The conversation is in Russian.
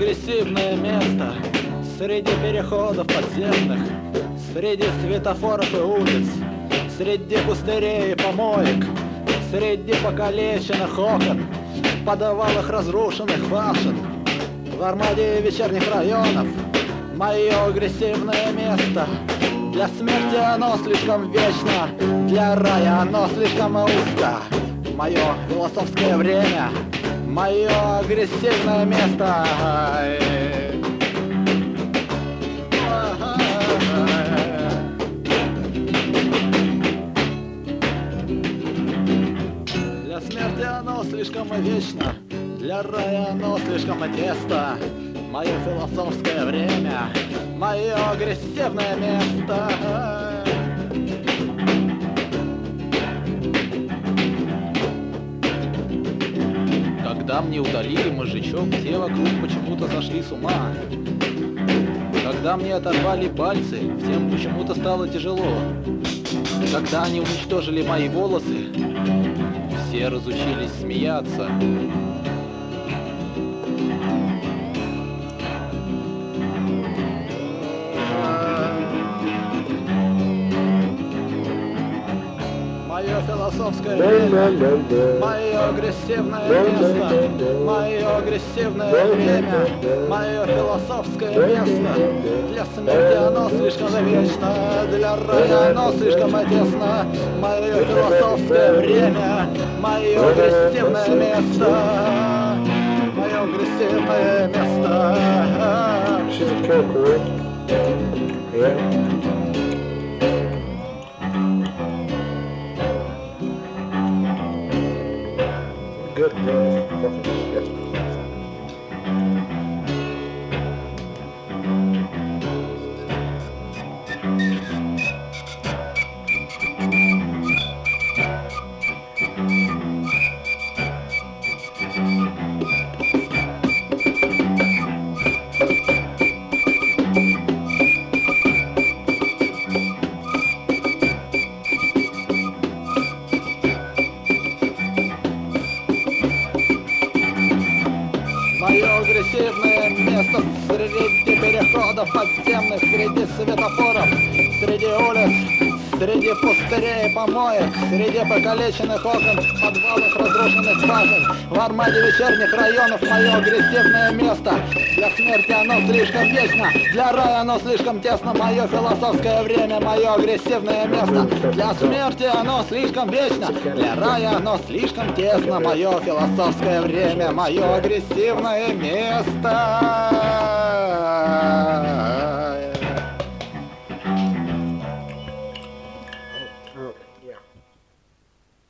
агрессивное место среди переходов подземных, среди светофоров и улиц, среди пустырей и помоек, среди покалеченных окон, подвалах разрушенных башен, в армаде вечерних районов. Мое агрессивное место. Для смерти оно слишком вечно, для рая оно слишком узко. Мое философское время, мое агрессивное место. Для смерти оно слишком вечно, для рая оно слишком тесно. Мое философское время, мое агрессивное место. Когда мне удалили мозжечок, все вокруг почему-то сошли с ума. Когда мне оторвали пальцы, всем почему-то стало тяжело. Когда они уничтожили мои волосы, все разучились смеяться. Мое философское время, мое агрессивное место, мое агрессивное время, мое философское место. Для смерти оно слишком вечно, для рая оно слишком тесно. Мое философское время, мое агрессивное место, мое агрессивное место. Good fucking shit. Мое агрессивное место среди переходов подземных, среди светофоров, среди улиц, среди пустырей и помоек, среди покалеченных окон, подвалов разрушенных башен, в армаде вечерних районов. Мое агрессивное место. Для смерти оно слишком вечно, для рая оно слишком тесно. Мое философское время, мое агрессивное место. Для смерти оно слишком вечно, для рая оно слишком тесно. Мое философское время, мое агрессивное место.